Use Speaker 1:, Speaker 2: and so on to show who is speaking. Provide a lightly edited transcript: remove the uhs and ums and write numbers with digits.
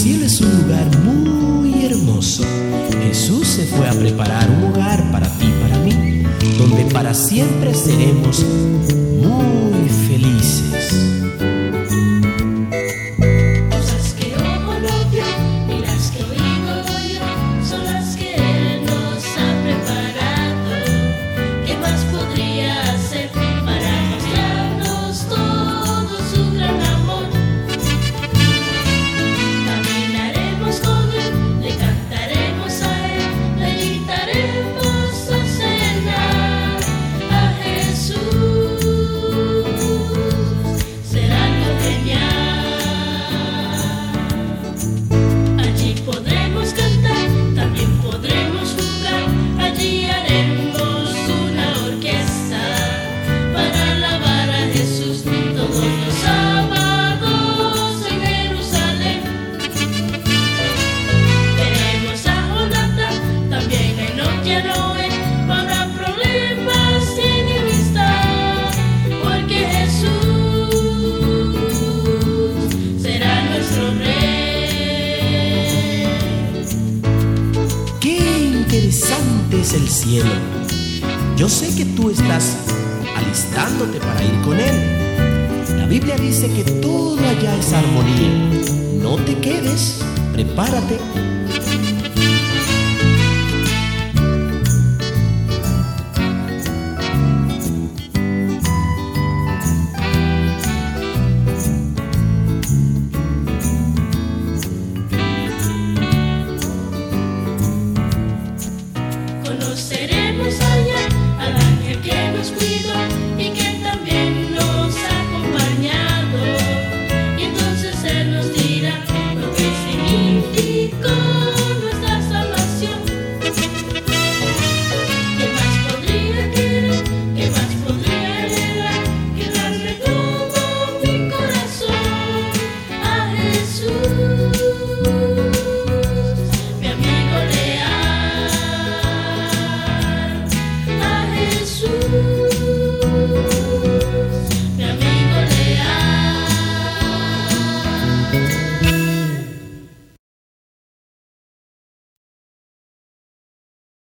Speaker 1: cielo es un lugar muy hermoso. Jesús se fue a preparar un hogar para ti y para mí, donde para siempre seremos muy felices.
Speaker 2: Cosas que ojo no vio y las que oído oyó son las que Él nos ha preparado. ¿Qué más podría hacer para mostrarnos todo su gran amor? Caminaremos con Él, le cantaremos a Él, le invitaremos a cenar a Jesús. Será algo genial. Allí podremos cantar, también podremos jugar. Allí haremos una orquesta para alabar a Jesús todos los sábados en Jerusalén. Tenemos a Jonathan, también a Enoch y a Noé. No habrá problemas ni enemistad, porque Jesús será nuestro Rey.
Speaker 1: ¡Qué interesante es el cielo! Yo sé que tú estás alistándote para ir con Él. La Biblia dice que todo allá es armonía. No te quedes, prepárate